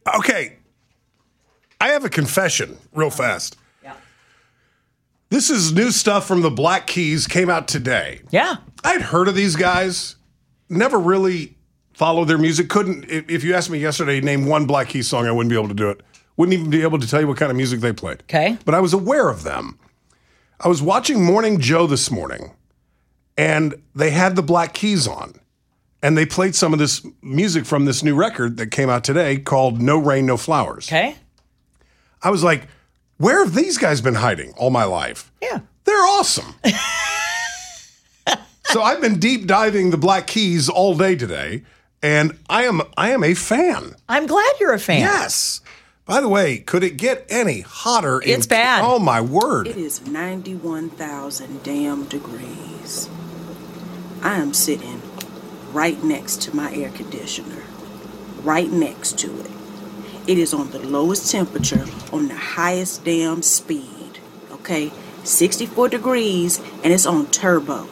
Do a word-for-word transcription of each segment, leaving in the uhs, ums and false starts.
Okay. I have a confession real fast. Yeah. This is new stuff from the Black Keys, came out today. Yeah. I'd heard of these guys, never really followed their music. Couldn't, if, if you asked me yesterday, name one Black Keys song, I wouldn't be able to do it. Wouldn't even be able to tell you what kind of music they played. Okay. But I was aware of them. I was watching Morning Joe this morning, and they had the Black Keys on. And they played some of this music from this new record that came out today called No Rain, No Flowers. Okay. I was like, where have these guys been hiding all my life? Yeah. They're awesome. So I've been deep diving the Black Keys all day today, and I am I am a fan. I'm glad you're a fan. Yes. By the way, could it get any hotter? It's in, bad. Oh, my word. It is ninety-one thousand damn degrees. I am sitting right next to my air conditioner. Right next to it. It is on the lowest temperature on the highest damn speed. Okay? sixty-four degrees, and it's on turbo.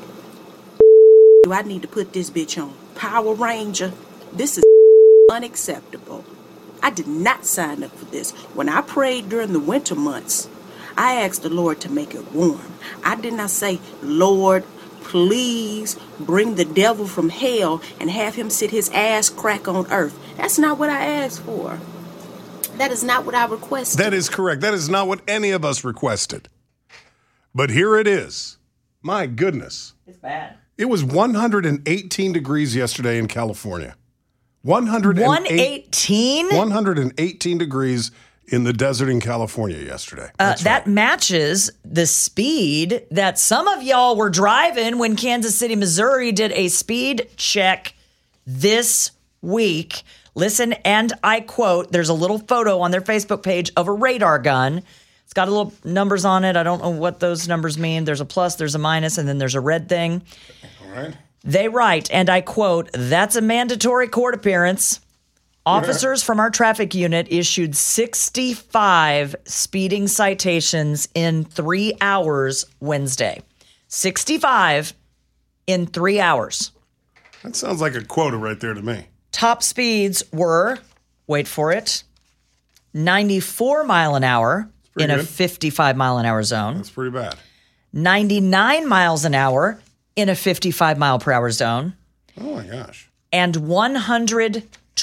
Do I need to put this bitch on Power Ranger? This is unacceptable. I did not sign up for this. When I prayed during the winter months, I asked the Lord to make it warm. I did not say, Lord, please bring the devil from hell and have him sit his ass crack on earth. That's not what I asked for. That is not what I requested. That is correct. That is not what any of us requested. But here it is. My goodness. It's bad. It was one hundred eighteen degrees yesterday in California. one hundred eighteen? one hundred eighteen degrees in the desert in California yesterday. Uh, That's that right. matches the speed that some of y'all were driving when Kansas City, Missouri did a speed check this week. Listen, and I quote, there's a little photo on their Facebook page of a radar gun. It's got a little numbers on it. I don't know what those numbers mean. There's a plus, there's a minus, and then there's a red thing. All right. They write, and I quote, that's a mandatory court appearance. Officers from our traffic unit issued sixty-five speeding citations in three hours Wednesday. sixty-five in three hours. That sounds like a quota right there to me. Top speeds were, wait for it, ninety-four mile an hour in good. a fifty-five mile an hour zone. That's pretty bad. ninety-nine miles an hour in a fifty-five mile per hour zone. Oh, my gosh. And one hundred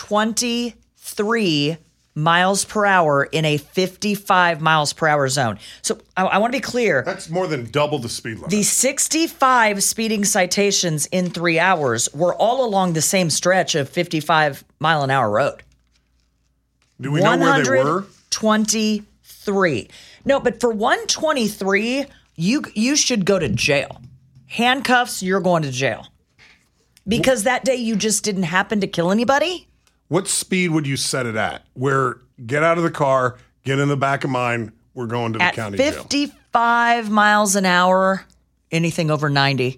twenty-three miles per hour in a fifty-five miles per hour zone. So I, I want to be clear. That's more than double the speed limit. The sixty-five speeding citations in three hours were all along the same stretch of fifty-five mile an hour road. Do we know where they were? one hundred twenty-three. No, but for one twenty-three, you you should go to jail. Handcuffs, you're going to jail. Because that day you just didn't happen to kill anybody? What speed would you set it at? Where get out of the car, get in the back of mine, we're going to the At county jail. fifty-five miles an hour, anything over ninety.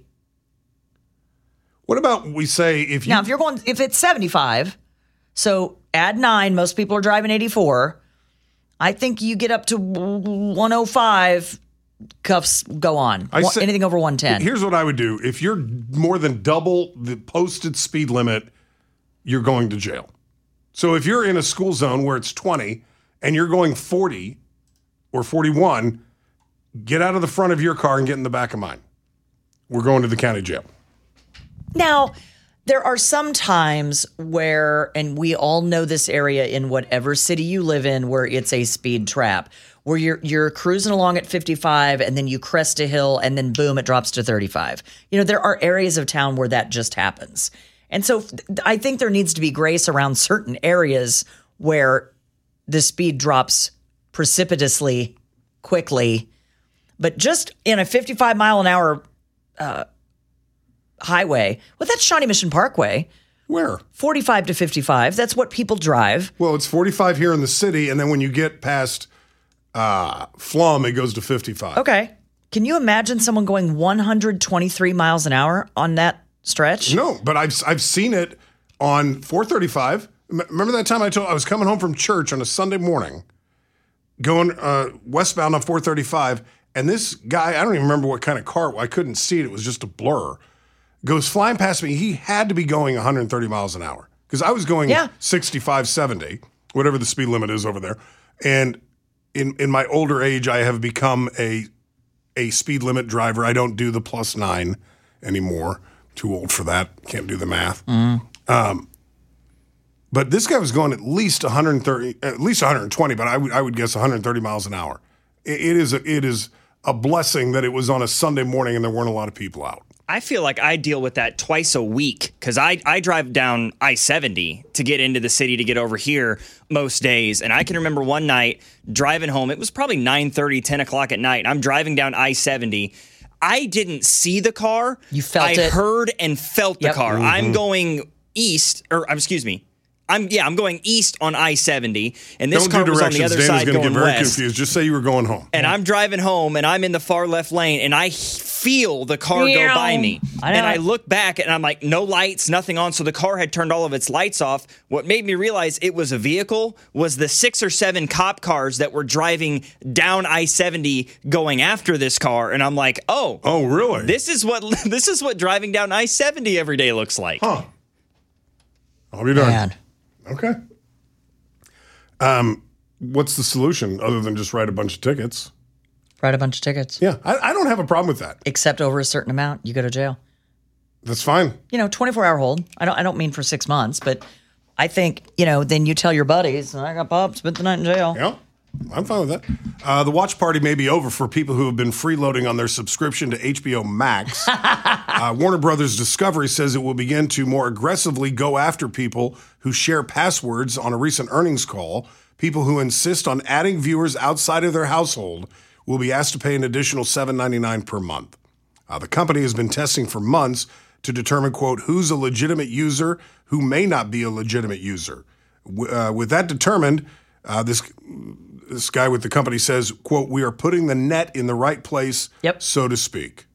What about we say if you Now, if you're going, if it's seventy-five, so add nine, most people are driving eighty-four. I think you get up to one oh five, cuffs go on. I One- say- anything over one ten. Here's what I would do. If you're more than double the posted speed limit, you're going to jail. So if you're in a school zone where it's twenty and you're going forty or forty-one, get out of the front of your car and get in the back of mine. We're going to the county jail. Now, there are some times where, and we all know this area in whatever city you live in, where it's a speed trap, where you're you're cruising along at fifty-five and then you crest a hill and then boom, it drops to thirty-five. You know, there are areas of town where that just happens. And so I think there needs to be grace around certain areas where the speed drops precipitously quickly. But just in a fifty-five mile an hour uh, highway, well, that's Shawnee Mission Parkway. Where? forty-five to fifty-five. That's what people drive. Well, it's forty-five here in the city, and then when you get past uh, Flum, it goes to fifty-five. Okay. Can you imagine someone going one hundred twenty-three miles an hour on that stretch? No, but I've I've seen it on four thirty-five. M- Remember that time I told I was coming home from church on a Sunday morning, going uh, westbound on four thirty-five, and this guy, I don't even remember what kind of car, I couldn't see it, it was just a blur, goes flying past me. He had to be going one hundred thirty miles an hour because I was going Yeah. sixty-five, seventy. whatever the speed limit is over there. And in in my older age, I have become a a speed limit driver. I don't do the plus nine anymore. Too old for that. Can't do the math. Mm. Um, but this guy was going at least one hundred thirty, at least one hundred twenty, but I would I would guess one hundred thirty miles an hour. It, it is a, it is a blessing that it was on a Sunday morning and there weren't a lot of people out. I feel like I deal with that twice a week because I, I drive down I seventy to get into the city to get over here most days. And I can remember one night driving home. It was probably nine thirty, ten o'clock at night. I'm driving down I seventy. I didn't see the car. You felt I it. I heard and felt the Yep. car. Mm-hmm. I'm going east, or um, excuse me. I'm yeah, I'm going east on I seventy, and this Don't car do was on directions. the other Dana's side going to going get very west. confused. Just say you were going home. And I'm driving home, and I'm in the far left lane, and I feel the car go by me. I know. And I look back, and I'm like, no lights, nothing on. So the car had turned all of its lights off. What made me realize it was a vehicle was the six or seven cop cars that were driving down I seventy going after this car. And I'm like, oh, Oh, really? this is what this is what driving down I seventy every day looks like. Huh. I'll be darned. Man. Okay. Um, what's the solution other than just write a bunch of tickets? Write a bunch of tickets. Yeah, I, I don't have a problem with that. Except over a certain amount, you go to jail. That's fine. You know, twenty-four hour hold. I don't I don't mean for six months, but I think, you know, then you tell your buddies, I got popped, spent the night in jail. Yeah, I'm fine with that. Uh, the watch party may be over for people who have been freeloading on their subscription to H B O Max. uh, Warner Brothers Discovery says it will begin to more aggressively go after people who share passwords on a recent earnings call. People who insist on adding viewers outside of their household will be asked to pay an additional seven dollars and ninety-nine cents per month. Uh, the company has been testing for months to determine, quote, who's a legitimate user, who may not be a legitimate user. W- uh, with that determined, uh, this this guy with the company says, quote, we are putting the net in the right place, Yep. so to speak.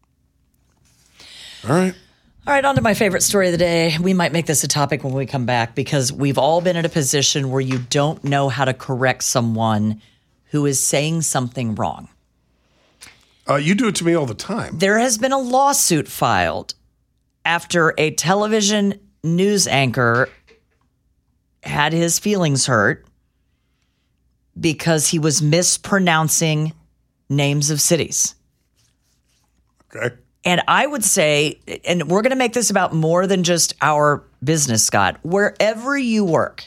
All right. All right, on to my favorite story of the day. We might make this a topic when we come back because we've all been in a position where you don't know how to correct someone who is saying something wrong. Uh, you do it to me all the time. There has been a lawsuit filed after a television news anchor had his feelings hurt because he was mispronouncing names of cities. Okay. And I would say, and we're going to make this about more than just our business, Scott, wherever you work,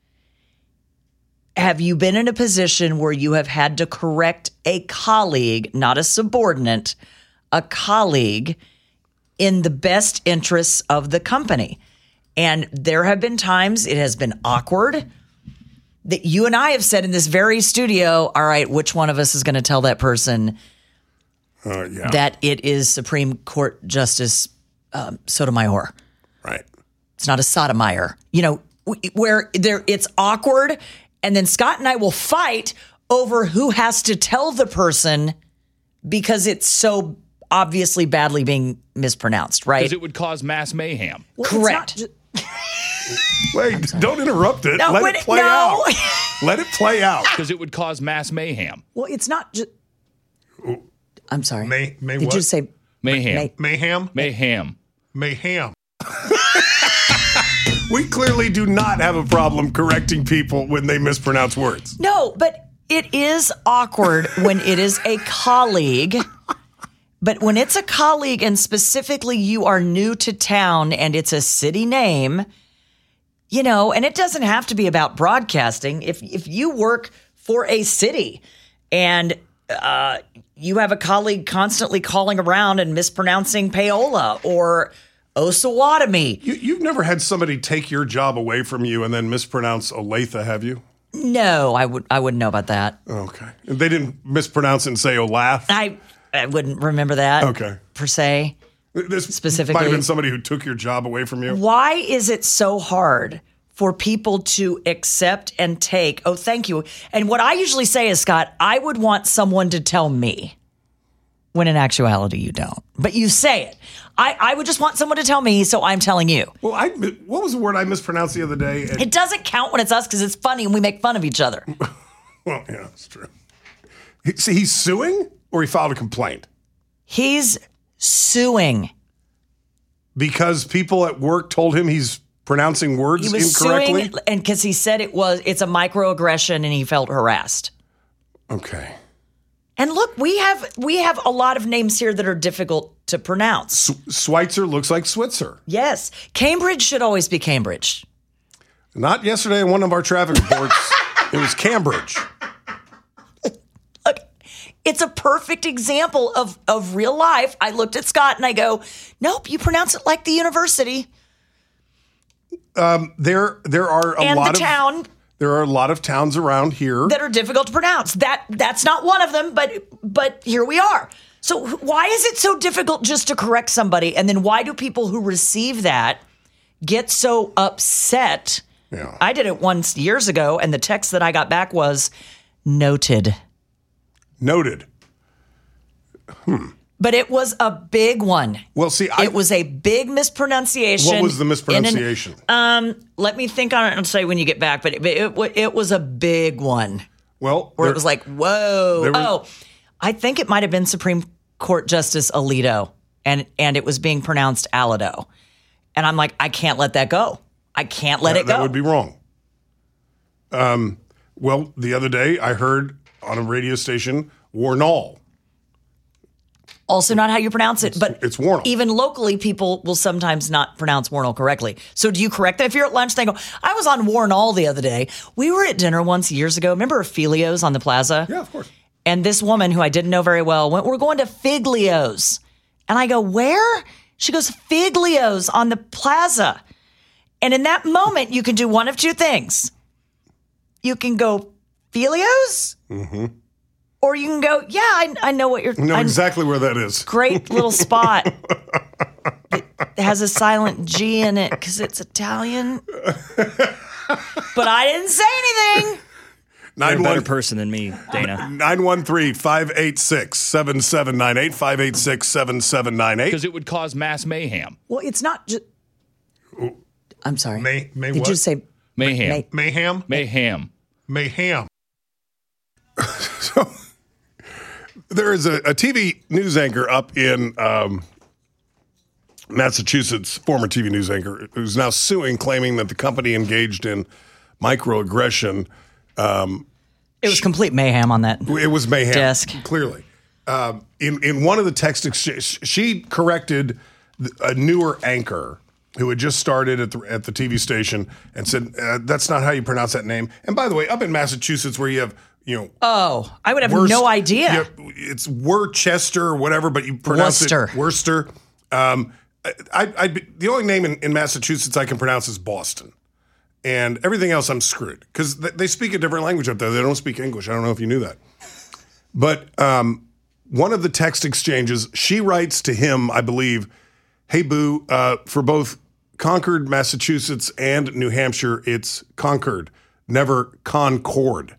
have you been in a position where you have had to correct a colleague, not a subordinate, a colleague in the best interests of the company? And there have been times it has been awkward that you and I have said in this very studio, all right, which one of us is going to tell that person Uh, yeah. that it is Supreme Court Justice um, Sotomayor? Right. It's not a Sotomayor. You know, w- where there it's awkward, and then Scott and I will fight over who has to tell the person because it's so obviously badly being mispronounced, right? Because it would cause mass mayhem. Correct. Wait, don't interrupt it. No, Let wait, it play no. out. Let it play out. Because it would cause mass mayhem. Well, it's not just. I'm sorry. May, may Did what? you say Mayhem. May- Mayhem? Mayhem. Mayhem. We clearly do not have a problem correcting people when they mispronounce words. No, but it is awkward when it is a colleague. But when it's a colleague and specifically you are new to town and it's a city name, you know, and it doesn't have to be about broadcasting. If if you work for a city and uh, you have a colleague constantly calling around and mispronouncing Paola or Osawatomie. You, you've never had somebody take your job away from you and then mispronounce Olathe, have you? No, I would I wouldn't know about that. Okay. And they didn't mispronounce it and say Olaf? I I wouldn't remember that. Okay. Per se. This Specifically- might have been somebody who took your job away from you. Why is it so hard for people to accept and take, oh, thank you? And what I usually say is, Scott, I would want someone to tell me, when in actuality you don't. But you say it. I, I would just want someone to tell me, so I'm telling you. Well, I what was the word I mispronounced the other day? And- It doesn't count when it's us because it's funny and we make fun of each other. well, yeah, that's true. He, see, he's suing or he filed a complaint? He's suing. Because people at work told him he's pronouncing words He was incorrectly? suing, and because he said it was, it's a microaggression, and he felt harassed. Okay. And look, we have we have a lot of names here that are difficult to pronounce. S- Schweitzer looks like Switzer. Yes, Cambridge should always be Cambridge. Not yesterday in one of our traffic reports. It was Cambridge. Look, it's a perfect example of, of real life. I looked at Scott and I go, nope, you pronounce it like the university There, there are a and lot the of town there are a lot of towns around here. that are difficult to pronounce. That that's not one of them, but but here we are. So why is it so difficult just to correct somebody? And then why do people who receive that get so upset? Yeah. I did it once years ago, and the text that I got back was noted. Noted. But it was a big one. Well, see, I, It was a big mispronunciation. what was the in an- mispronunciation? let me think on it and say when you get back, but it, it, wa- it was a big one well, where there- it was like, whoa. there was- oh, I think it might have been Supreme Court Justice Alito, and, and it was being pronounced Alito. And I'm like, I can't let that go. I can't let that, it go. that would be wrong. Um, well, the other day I heard on a radio station Warnall. Also not how you pronounce it, but it's Warnall. even locally, people will sometimes not pronounce Warnall correctly. So do you correct that? If you're at lunch, they go, I was on Warnall the other day. We were at dinner once years ago. Remember Filio's on the plaza? Yeah, of course. And this woman who I didn't know very well went, we're going to Figlio's. And I go, where? She goes, Figlio's on the plaza. And in that moment, you can do one of two things. You can go, Filio's? Mm-hmm. Or you can go, yeah, I, I know what you're... I know I- exactly where that is. Great little spot. It has a silent G in it because it's Italian. But I didn't say anything. You're a Nine better one person than me, Dana. nine one three five eight six seven seven nine eight five eight six seven seven nine eight. Because it would cause mass mayhem. Well, it's not just... I'm sorry. May May Did what? you say... Mayhem. May- Mayhem? Mayhem. Mayhem. So there is a, a T V news anchor up in um, Massachusetts, former T V news anchor, who's now suing, claiming that the company engaged in microaggression. Um, It was complete mayhem on that. it was mayhem, Desk. clearly. Um, in in one of the text exchange, she corrected a newer anchor who had just started at the at the T V station and said, uh, "That's not how you pronounce that name." And by the way, up in Massachusetts, where you have you know. Oh, I would have Worcester- no idea. yeah, it's Worcester or whatever, but you pronounce Worcester. it Worcester. Um, I, I, I, the only name in, in Massachusetts I can pronounce is Boston. And everything else I'm screwed because th- they speak a different language up there. They don't speak English. I don't know if you knew that. But um, one of the text exchanges, she writes to him, I believe, hey, boo, uh, for both Concord, Massachusetts and New Hampshire, it's Concord, never Concord.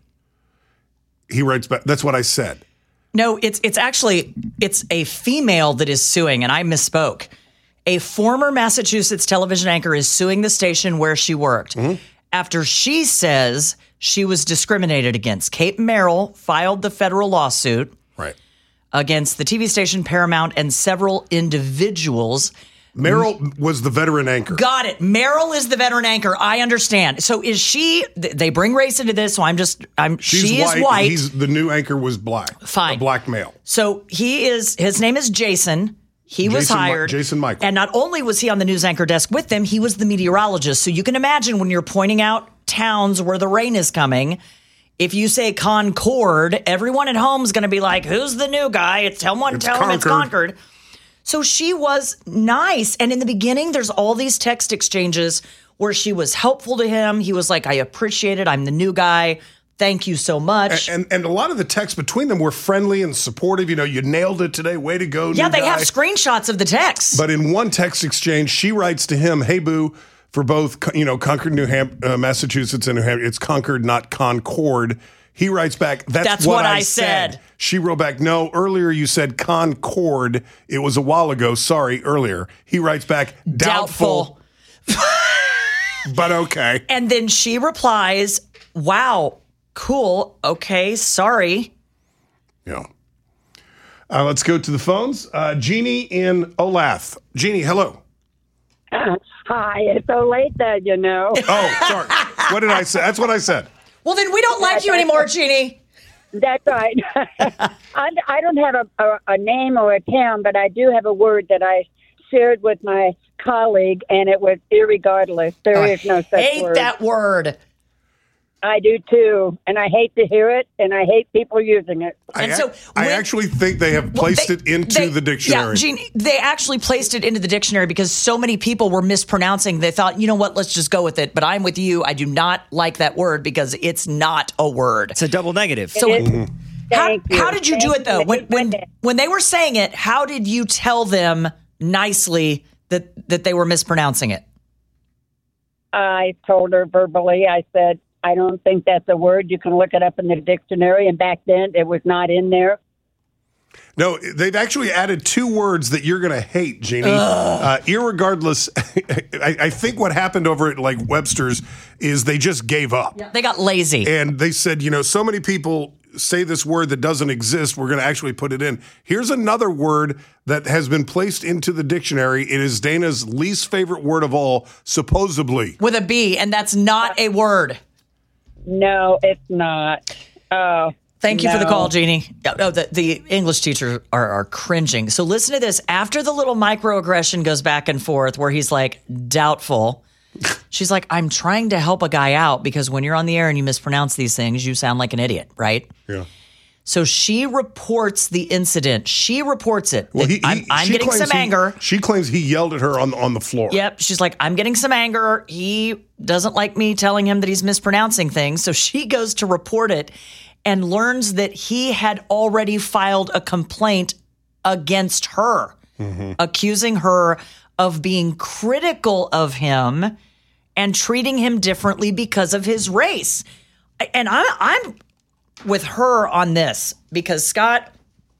He writes back, that's what I said. No, it's it's actually it's a female that is suing, and I misspoke. A former Massachusetts television anchor is suing the station where she worked after she says she was discriminated against. Kate Merrill filed the federal lawsuit Right. against the T V station Paramount and several individuals. Merrill was the veteran anchor. Got it. Merrill is the veteran anchor. I understand. So is she? th- They bring race into this, so I'm just. I'm. She's she white. is white. He's the new anchor was black. Fine. A black male. So he is, his name is Jason. He was Jason Mi- hired. Jason Michael. And not only was he on the news anchor desk with them, he was the meteorologist. So you can imagine when you're pointing out towns where the rain is coming, if you say Concord, everyone at home is going to be like, who's the new guy? It's someone It's tell him it's Concord. Concord. So she was nice. And in the beginning, there's all these text exchanges where she was helpful to him. He was like, I appreciate it. I'm the new guy. Thank you so much. And and a lot of the texts between them were friendly and supportive. You know, you nailed it today. Way to go, yeah, new they guy. have screenshots of the text. But in one text exchange, she writes to him, "Hey, boo, for both you know Concord, New Ham- uh, Massachusetts, and New Hampshire, it's Concord, not Concord." He writes back, "That's, That's what, what I I said. said." She wrote back, "No, earlier you said Concord. It was a while ago. Sorry, earlier." He writes back, "Doubtful, Doubtful. but okay." And then she replies, wow, cool. Okay, sorry. Yeah. Uh, let's go to the phones. Uh, Jeannie in Olathe. Jeannie, hello. Hi, Hi, it's Olathe, you know. Oh, sorry. What did I say? That's what I said. Well, then we don't like you anymore, Jeannie. That's right. I, I don't have a, a, a name or a town, but I do have a word that I shared with my colleague, and it was irregardless. There I is no such hate word. that word. I do too, and I hate to hear it, and I hate people using it. And I, so I when- actually think they have placed They- it into they- the dictionary. Yeah, Gene, they actually placed it into the dictionary because so many people were mispronouncing. They thought, you know what, let's just go with it. But I'm with you. I do not like that word because it's not a word. It's a double negative. So It is- Mm-hmm. how, Thank you. how did you do Thank it though? you. When when when they were saying it, how did you tell them nicely that that they were mispronouncing it? I told her verbally, I said, I don't think that's a word. You can look it up in the dictionary, and back then it was not in there. No, they've actually added two words that you're going to hate, Jeannie. Uh, irregardless, I, I think what happened over at like Webster's is they just gave up. They got lazy. And they said, you know, so many people say this word that doesn't exist. We're going to actually put it in. Here's another word that has been placed into the dictionary. It is Dana's least favorite word of all, supposedly. With a B, and that's not a word. No, it's not. Oh, Thank you for the no. call, Jeannie. Oh, the, the English teachers are, are cringing. So listen to this. After the little microaggression goes back and forth where he's like, doubtful, she's like, I'm trying to help a guy out because when you're on the air and you mispronounce these things, you sound like an idiot, right? Yeah. So she reports the incident. She reports it. Well, he, he, I'm, I'm she getting claims some he- anger. She claims he yelled at her on, on the floor. Yep. She's like, I'm getting some anger. He doesn't like me telling him that he's mispronouncing things. So she goes to report it and learns that he had already filed a complaint against her, accusing her of being critical of him and treating him differently because of his race. And I'm, I'm with her on this because, Scott,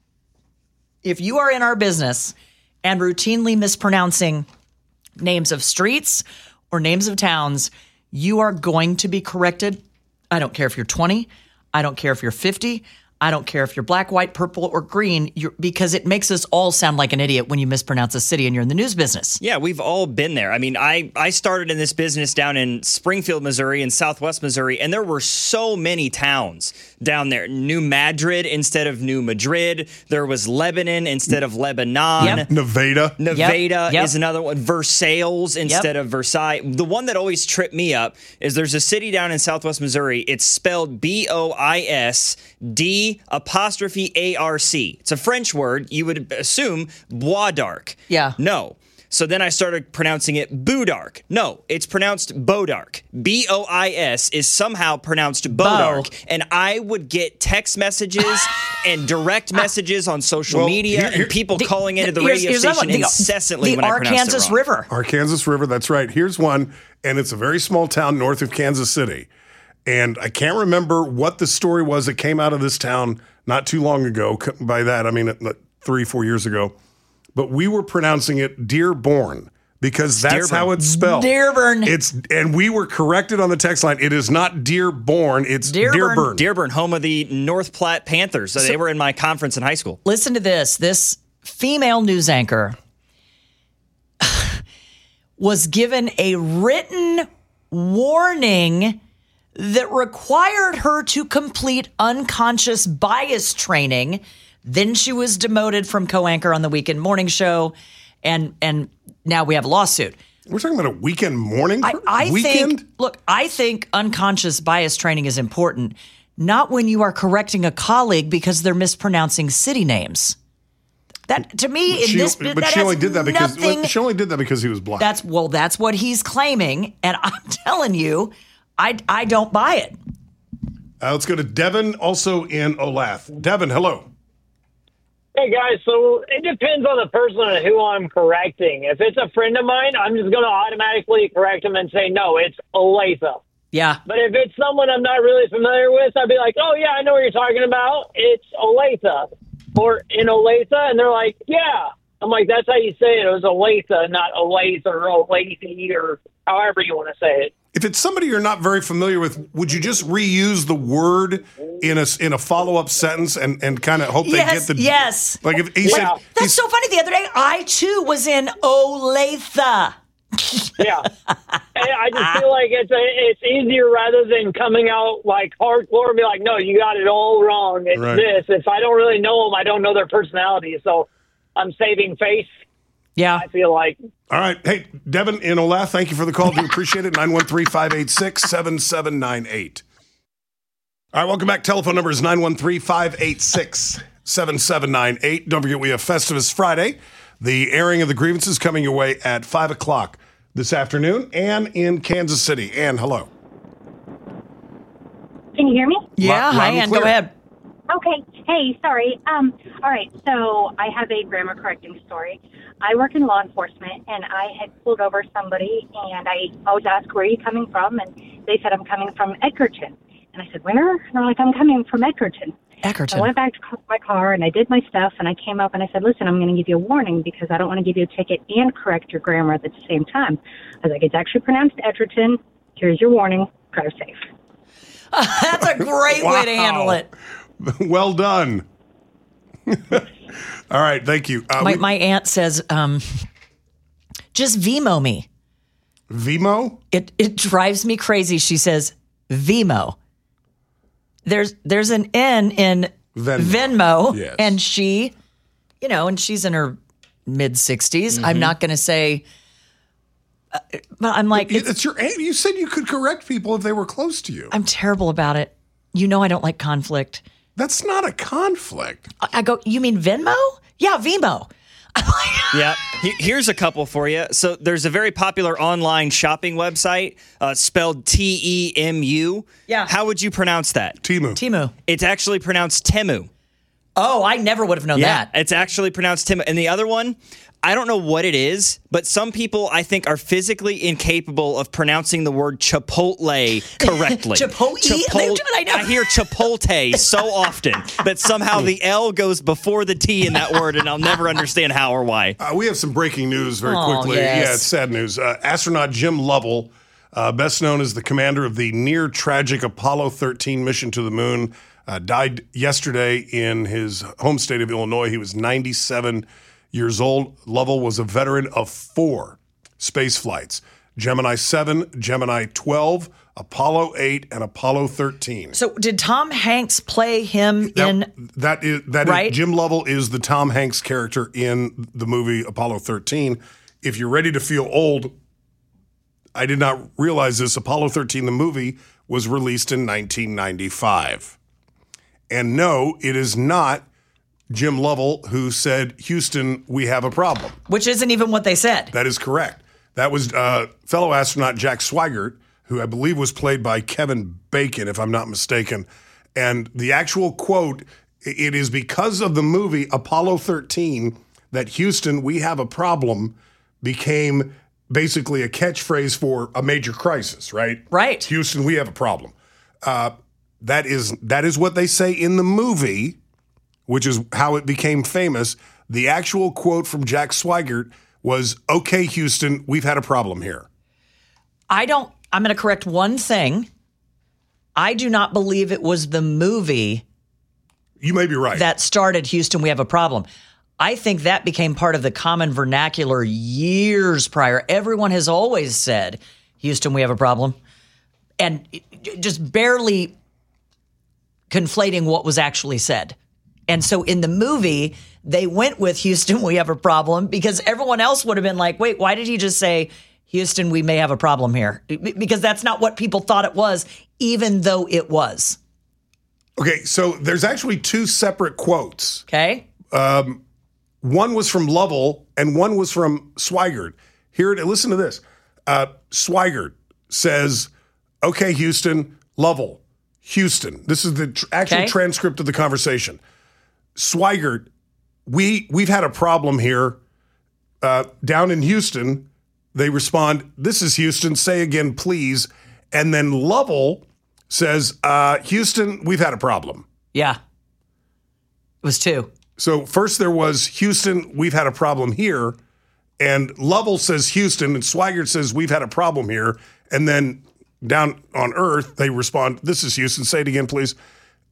if you are in our business and routinely mispronouncing names of streets or names of towns, you are going to be corrected. I don't care if you're twenty. I don't care if you're fifty. I don't care if you're black, white, purple, or green, you're, because it makes us all sound like an idiot when you mispronounce a city and you're in the news business. Yeah, we've all been there. I mean, I, I started in this business down in Springfield, Missouri, and Southwest Missouri, and there were so many towns down there. New Madrid instead of New Madrid. There was Lebanon instead of Lebanon. Yep. Nevada. Nevada Yep. is another one. Versailles instead of Versailles. The one that always tripped me up is there's a city down in Southwest Missouri. It's spelled B O I S D apostrophe A R C. It's a French word. You would assume Bois d'Arc. Yeah. No. So then I started pronouncing it Boudark. No, it's pronounced Bodark. B O I S is somehow pronounced Bodark. And I would get text messages and direct messages on social Well, media here- here- and people The- calling into the here's- radio here's another station one. The- incessantly the when I pronounced Arkansas it wrong. River. Arkansas River, that's right. Here's one, and it's a very small town north of Kansas City. And I can't remember what the story was that came out of this town not too long ago. By that, I mean like three, four years ago. But we were pronouncing it Dearborn because that's Dearborn. how it's spelled. Dearborn. It's and we were corrected on the text line. It is not Dearborn, it's Dearborn. Dearborn. Dearborn, home of the North Platte Panthers. they were in my conference in high school. Listen to this. This female news anchor was given a written warning that required her to complete unconscious bias training. Then she was demoted from co-anchor on the weekend morning show, and and now we have a lawsuit. We're talking about a weekend morning? I, I weekend? think, look, I think unconscious bias training is important, not when you are correcting a colleague because they're mispronouncing city names. That to me, in she, this, but that she only has did that because nothing, she only did that because he was black. that's well, that's what he's claiming, and I'm telling you, I I don't buy it. Uh, let's go to Devin, also in Olathe. Devin, hello. Hey guys, so it depends on the person and who I'm correcting. If it's a friend of mine, I'm just going to automatically correct him and say, no, it's Olathe. Yeah, But if it's someone I'm not really familiar with, I'd be like, oh yeah, I know what you're talking about. It's Olathe. Or in Olathe, and they're like, yeah. I'm like, that's how you say it. It was Olathe, not Olathe or Olathe or however you want to say it. If it's somebody you're not very familiar with, would you just reuse the word in a in a follow up sentence and, and kind of hope they Yes, get the yes. Like if he Yeah. said, that's he's- so funny. The other day, I too was in Olathe. Yeah. And I just feel like it's a, it's easier rather than coming out like hardcore and be like, no, you got it all wrong. It's Right. this. If I don't really know them, I don't know their personality. So I'm saving face, Yeah. I feel like. All right. Hey, Devin in Olathe, thank you for the call. Do appreciate it. nine one three, five eight six, seven seven nine eight. All right, welcome back. Telephone number is nine one three, five eight six, seven seven nine eight. Don't forget, we have Festivus Friday. The airing of the grievances coming your way at five o'clock this afternoon. Ann in Kansas City. Ann, hello. Can you hear me? Yeah, Loud hi, and Ann. clear. Go ahead. Okay. Hey, sorry. Um, all right. So I have a grammar correcting story. I work in law enforcement, and I had pulled over somebody, and I always ask, where are you coming from? And they said, I'm coming from Edgerton. And I said, where? And they're like, I'm coming from Edgerton. Eckerton. I went back to my car, and I did my stuff, and I came up, and I said, listen, I'm going to give you a warning because I don't want to give you a ticket and correct your grammar at the same time. I was like, it's actually pronounced Edgerton. Here's your warning. Drive safe. That's a great way to handle Wow. it. Well done. All right, thank you. Uh, My, we- my aunt says, um, just Vimo me. Vimo? It it drives me crazy. She says Vimo. There's there's an N in Venmo. Venmo, Yes. and she, you know, and she's in her mid sixties. I'm not going to say, uh, but I'm like, it's, It's your aunt. You said you could correct people if they were close to you. I'm terrible about it. You know, I don't like conflict. That's not a conflict. I I go, you mean Venmo? Yeah, Vimo. Yeah. He- Here's a couple for you. So there's a very popular online shopping website uh, spelled T E M U. Yeah. How would you pronounce that? Timu. Timu. It's actually pronounced Temu. Oh, I never would have known that. It's actually pronounced Temu. And the other one, I don't know what it is, but some people I think are physically incapable of pronouncing the word Chipotle correctly. Chipotle? Chipotle. I know. I hear Chipotle so often that somehow the L goes before the T in that word, and I'll never understand how or why. Uh, we have some breaking news very Oh, quickly. yes. Yeah, it's sad news. Uh, astronaut Jim Lovell, uh, best known as the commander of the near tragic Apollo thirteen mission to the moon, uh, died yesterday in his home state of Illinois. He was ninety-seven years old. Lovell was a veteran of four space flights: Gemini seven, Gemini twelve, Apollo eight, and Apollo thirteen. So did Tom Hanks play him in? That, that is that Right? is, Jim Lovell is the Tom Hanks character in the movie Apollo thirteen. If you're ready to feel old, I did not realize this. Apollo thirteen, the movie, was released in nineteen ninety-five. And no, it is not Jim Lovell who said, Houston, we have a problem. Which isn't even what they said. That is correct. That was uh, fellow astronaut Jack Swigert, who I believe was played by Kevin Bacon, if I'm not mistaken. And the actual quote, it is because of the movie Apollo thirteen that Houston, we have a problem, became basically a catchphrase for a major crisis, right? Right. Houston, we have a problem. Uh, that is that is what they say in the movie, which is how it became famous. The actual quote from Jack Swigert was, okay, Houston, we've had a problem here. I don't, I'm going to correct one thing. I do not believe it was the movie You may be right. that started Houston, we have a problem. I think that became part of the common vernacular years prior. Everyone has always said, Houston, we have a problem. And just barely conflating what was actually said. And so in the movie, they went with Houston, we have a problem, because everyone else would have been like, wait, why did he just say, Houston, we may have a problem here? Because that's not what people thought it was, even though it was. Okay, so there's actually two separate quotes. Okay? One was from Lovell and one was from Swigert. Here, listen to this. Uh, Swigert says, okay, Houston, Lovell, Houston. This is the tr- actual Okay. transcript of the conversation. Swigert, we, we've had a problem here. Uh, down in Houston, they respond, this is Houston, say again, please. And then Lovell says, uh, Houston, we've had a problem. Yeah. It was two. So first there was Houston, we've had a problem here. And Lovell says Houston, and Swigert says we've had a problem here. And then down on Earth, they respond, this is Houston, say it again, please.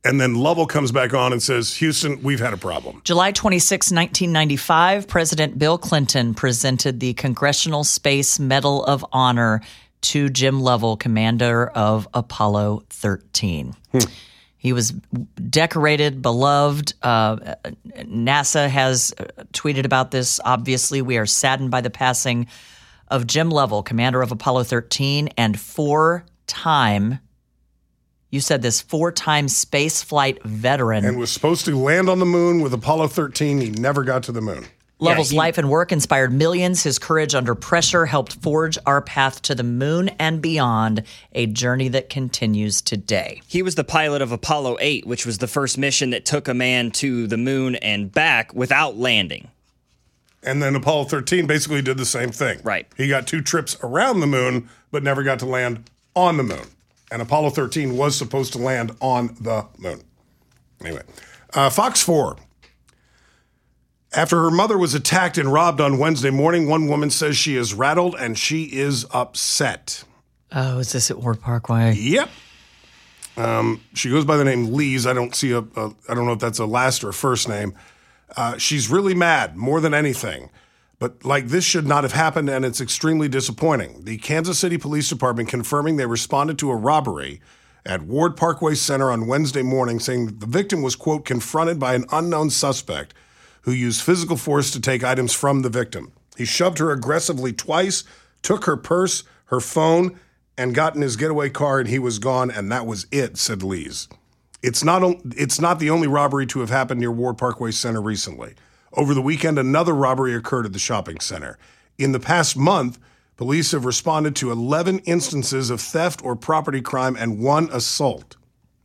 And then Lovell comes back on and says, Houston, we've had a problem. July twenty-sixth, nineteen ninety-five, President Bill Clinton presented the Congressional Space Medal of Honor to Jim Lovell, commander of Apollo thirteen. Hmm. He was decorated, beloved. Uh, NASA has tweeted about this. Obviously, we are saddened by the passing of Jim Lovell, commander of Apollo thirteen, and four-time, you said this, four-time spaceflight veteran. And was supposed to land on the moon with Apollo thirteen. He never got to the moon. Lovell's Yeah, he- life and work inspired millions. His courage under pressure helped forge our path to the moon and beyond, a journey that continues today. He was the pilot of Apollo eight, which was the first mission that took a man to the moon and back without landing. And then Apollo thirteen basically did the same thing. Right. He got two trips around the moon, but never got to land on the moon. And Apollo thirteen was supposed to land on the moon. Anyway, uh, Fox four. After her mother was attacked and robbed on Wednesday morning, one woman says she is rattled and she is upset. Oh, is this at Ward Parkway? Yep. Um, she goes by the name Lee's. I don't see a, a I don't know if that's a last or a first name. Uh, she's really mad more than anything. But like this should not have happened, and it's extremely disappointing. The Kansas City Police Department confirming they responded to a robbery at Ward Parkway Center on Wednesday morning, saying that the victim was, quote, confronted by an unknown suspect who used physical force to take items from the victim. He shoved her aggressively twice, took her purse, her phone, and got in his getaway car, and he was gone, and that was it, said Lees. It's not, it's not the only robbery to have happened near Ward Parkway Center recently. Over the weekend, another robbery occurred at the shopping center. In the past month, police have responded to eleven instances of theft or property crime and one assault.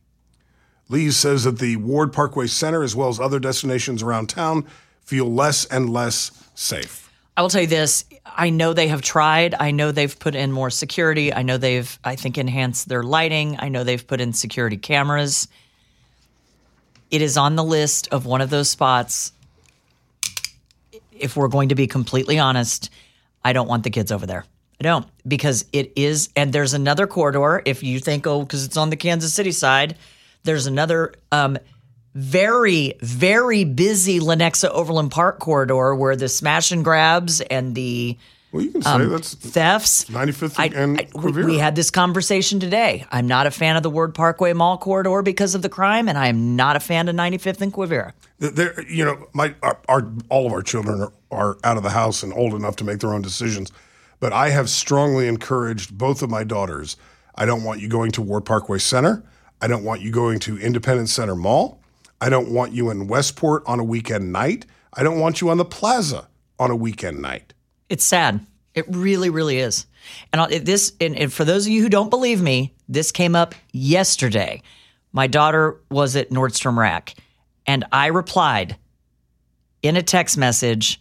Lee says that the Ward Parkway Center, as well as other destinations around town, feel less and less safe. I will tell you this. I know they have tried. I know they've put in more security. I know they've, I think, enhanced their lighting. I know they've put in security cameras. It is on the list of one of those spots. If we're going to be completely honest, I don't want the kids over there. I don't, because it is, and there's another corridor. If you think, oh, because it's on the Kansas City side, there's another um, very, very busy Lenexa Overland Park corridor where the smash and grabs and the Well, you can say um, that's thefts. ninety-fifth I- and I- we, Quivira. we had this conversation today. I'm not a fan of the Ward Parkway Mall corridor because of the crime, and I am not a fan of ninety-fifth and Quivira. There, you know, my our, our all of our children are, are out of the house and old enough to make their own decisions. But I have strongly encouraged both of my daughters. I don't want you going to Ward Parkway Center. I don't want you going to Independence Center Mall. I don't want you in Westport on a weekend night. I don't want you on the plaza on a weekend night. It's sad. It really, really is. And I'll- this, and, and for those of you who don't believe me, this came up yesterday. My daughter was at Nordstrom Rack, and I replied in a text message,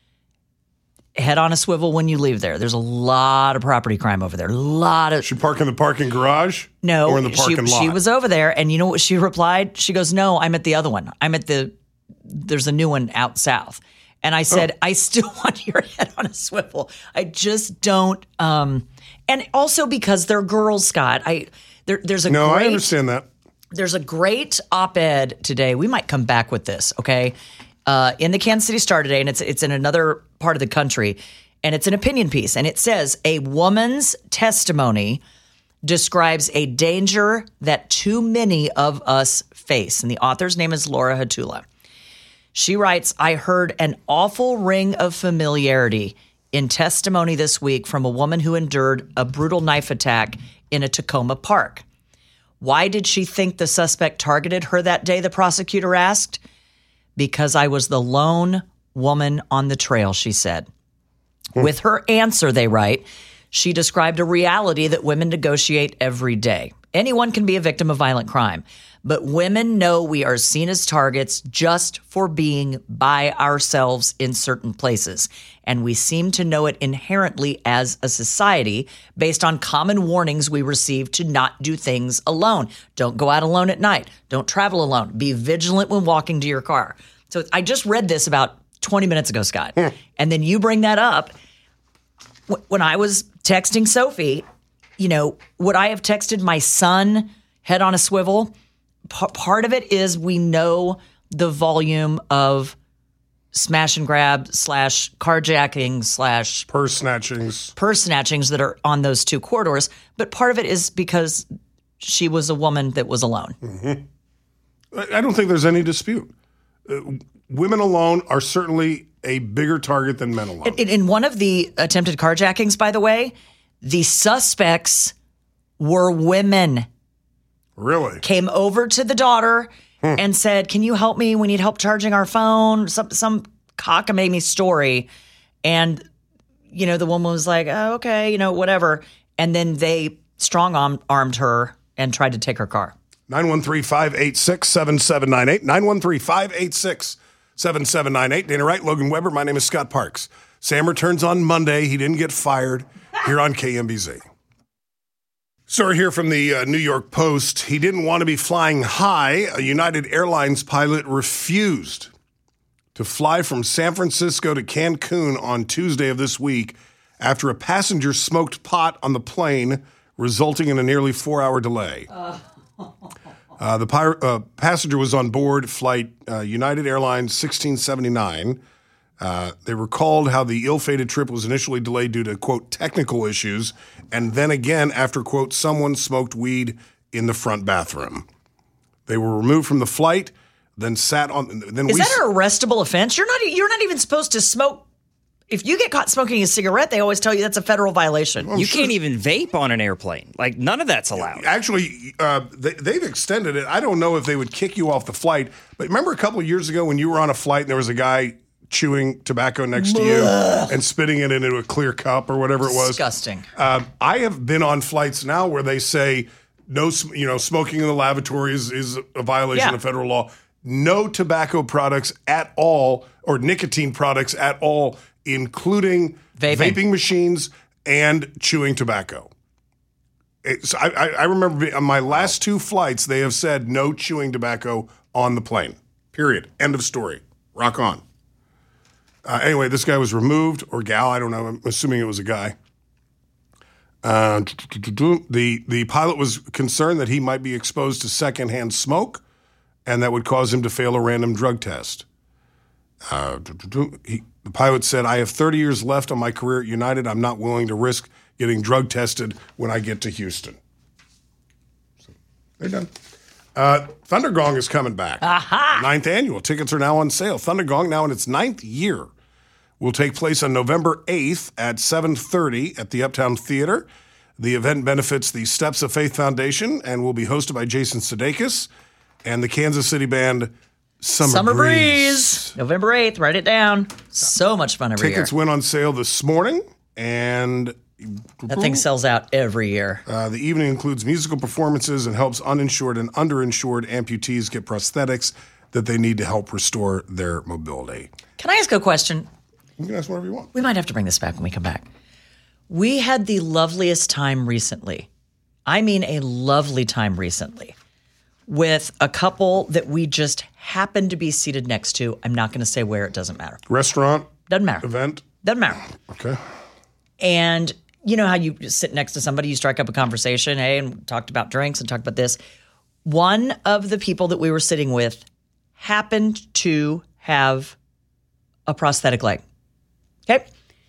head on a swivel when you leave there. There's a lot of property crime over there. A lot of Should park in the parking garage? no. Or in the she, parking lot? she was over there, and you know what she replied? She goes, "No, I'm at the other one. I'm at the. There's a new one out south." And I said, Oh. "I still want your head on a swivel. I just don't." Um, and also because they're girls, Scott. I there, there's a No, great, I understand that. There's a great op-ed today. We might come back with this, okay? Uh, in the Kansas City Star today, and it's it's in another part of the country, and it's an opinion piece, and it says a woman's testimony describes a danger that too many of us face, and the author's name is Laura Hatula. She writes, "I heard an awful ring of familiarity in testimony this week from a woman who endured a brutal knife attack in a Tacoma park. Why did she think the suspect targeted her that day?" the prosecutor asked. "Because I was the lone woman on the trail," she said. With her answer, they write, she described a reality that women negotiate every day. Anyone can be a victim of violent crime, but women know we are seen as targets just for being by ourselves in certain places. And we seem to know it inherently as a society based on common warnings we receive to not do things alone. Don't go out alone at night. Don't travel alone. Be vigilant when walking to your car. So I just read this about twenty minutes ago, Scott. And then you bring that up. When I was texting Sophie, you know, would I have texted my son head on a swivel? p- part of it is we know the volume of smash and grab slash carjacking slash Purse snatchings. purse snatchings that are on those two corridors. But part of it is because she was a woman that was alone. Mm-hmm. I don't think there's any dispute. Uh, women alone are certainly a bigger target than men alone. In, in one of the attempted carjackings, by the way, the suspects were women. Really? Came over to the daughter hmm. and said, "Can you help me? We need help charging our phone." Some some cockamamie story. And, you know, the woman was like, "Oh, okay, you know, whatever." And then they strong armed her and tried to take her car. nine one three, five eight six, seven seven nine eight. nine one three, five eight six, seven seven nine eight. Dana Wright, Logan Weber. My name is Scott Parks. Sam returns on Monday. He didn't get fired here on K M B Z. Story here from the uh, New York Post. He didn't want to be flying high. A United Airlines pilot refused to fly from San Francisco to Cancun on Tuesday of this week after a passenger smoked pot on the plane, resulting in a nearly four-hour delay. Uh. Uh, the pir- uh, passenger was on board flight uh, United Airlines sixteen seventy-nine. Uh, they recalled how the ill-fated trip was initially delayed due to, quote, technical issues, and then again after, quote, someone smoked weed in the front bathroom. They were removed from the flight, then sat on. Then Is we that an arrestable offense? You're not. You're not even supposed to smoke. If you get caught smoking a cigarette, they always tell you that's a federal violation. You sure. can't even vape on an airplane. Like, none of that's allowed. Actually, uh, they, they've extended it. I don't know if they would kick you off the flight, but remember a couple of years ago when you were on a flight and there was a guy chewing tobacco next to you and spitting it into a clear cup or whatever it was? Disgusting. Uh, I have been on flights now where they say, no, you know, smoking in the lavatory is, is a violation Yeah. of federal law. No tobacco products at all or nicotine products at all, including Vaping. vaping machines and chewing tobacco. It's, I, I, I remember on my last two flights, they have said no chewing tobacco on the plane. Period. End of story. Rock on. Uh, anyway, this guy was removed, or gal, I don't know. I'm assuming it was a guy. Uh, the, the pilot was concerned that he might be exposed to secondhand smoke, and that would cause him to fail a random drug test. Uh, he, the pilot said, "I have thirty years left on my career at United. I'm not willing to risk getting drug tested when I get to Houston." So they're done. Uh, Thundergong is coming back. Aha! Ninth annual. Tickets are now on sale. Thundergong, now in its ninth year, will take place on November eighth at seven thirty at the Uptown Theater. The event benefits the Steps of Faith Foundation and will be hosted by Jason Sudeikis and the Kansas City band Summer, Summer Breeze. Breeze. November eighth. Write it down. So much fun every Tickets year. went on sale this morning, and That thing sells out every year. Uh, the evening includes musical performances and helps uninsured and underinsured amputees get prosthetics that they need to help restore their mobility. Can I ask a question? You can ask whatever you want. We might have to bring this back when we come back. We had the loveliest time recently. I mean, a lovely time recently with a couple that we just happened to be seated next to. I'm not going to say where. It doesn't matter. Restaurant, Doesn't matter. event. Doesn't matter. Okay. And you know how you sit next to somebody, you strike up a conversation, hey, and talked about drinks and talked about this. One of the people that we were sitting with happened to have a prosthetic leg. Okay.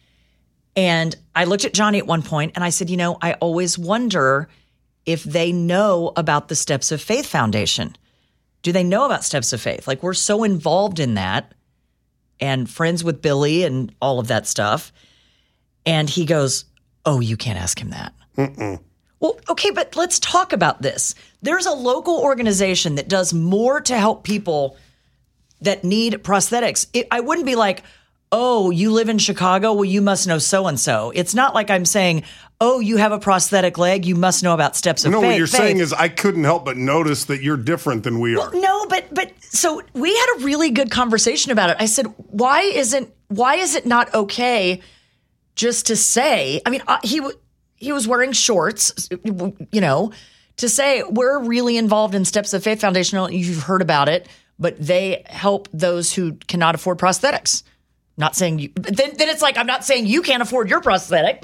And I looked at Johnny at one point and I said, you know, I always wonder if they know about the Steps of Faith Foundation. Do they know about Steps of Faith? Like, we're so involved in that and friends with Billy and all of that stuff. And he goes, oh, you can't ask him that. Mm-mm. Well, okay, but let's talk about this. There's a local organization that does more to help people that need prosthetics. It, I wouldn't be like, oh, you live in Chicago? Well, you must know so-and-so. It's not like I'm saying, oh, you have a prosthetic leg? You must know about Steps of No, Faith. what you're Faith. saying is I couldn't help but notice that you're different than we are. Well, no, but but so we had a really good conversation about it. I said, why isn't why is it not okay just to say? I mean, uh, he w- he was wearing shorts, you know, to say we're really involved in Steps of Faith Foundation. I don't know if you've heard about it, but they help those who cannot afford prosthetics. Not saying you, but then, then it's like, I'm not saying you can't afford your prosthetic, but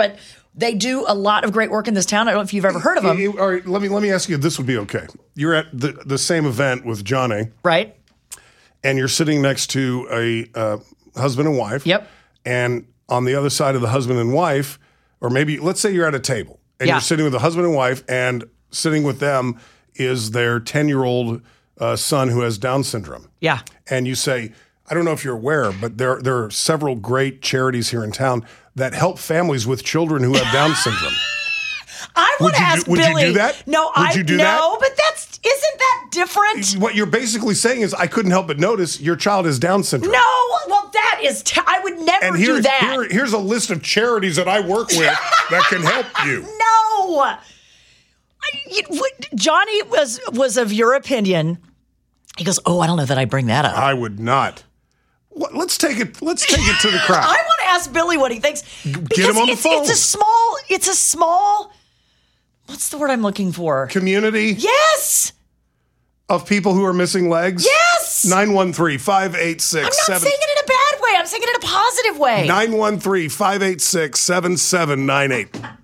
They do a lot of great work in this town. I don't know if you've ever heard of them. All right, let me let me ask you. This would be okay. You're at the, the same event with Johnny, right? And you're sitting next to a uh, husband and wife. Yep. And on the other side of the husband and wife, or maybe let's say you're at a table and Yeah. you're sitting with a husband and wife, and sitting with them is their ten-year-old uh, son who has Down syndrome. Yeah. And you say, I don't know if you're aware, but there there are several great charities here in town that help families with children who have Down syndrome. I Would want to you do- ask would you Billy. do that? No, Would I you do no, that? but that's isn't that different? What you're basically saying is, I couldn't help but notice your child has Down syndrome. No, well, that is. T- I would never And do here's, that. here, here's a list of charities that I work with that can help you. No. I- you- what- Johnny was was of your opinion. He goes, "Oh, I don't know that I bring that up." I would not. What, let's take it. Let's take it to the crowd. I want to ask Billy what he thinks. Because him on the it's, phone. It's a small. It's a small. What's the word I'm looking for? Community Yes. of people who are missing legs. Yes. nine one three, five eight six, I'm not seven saying it in a bad way. I'm saying it in a positive way. nine one three, five eight six, seven seven nine eight.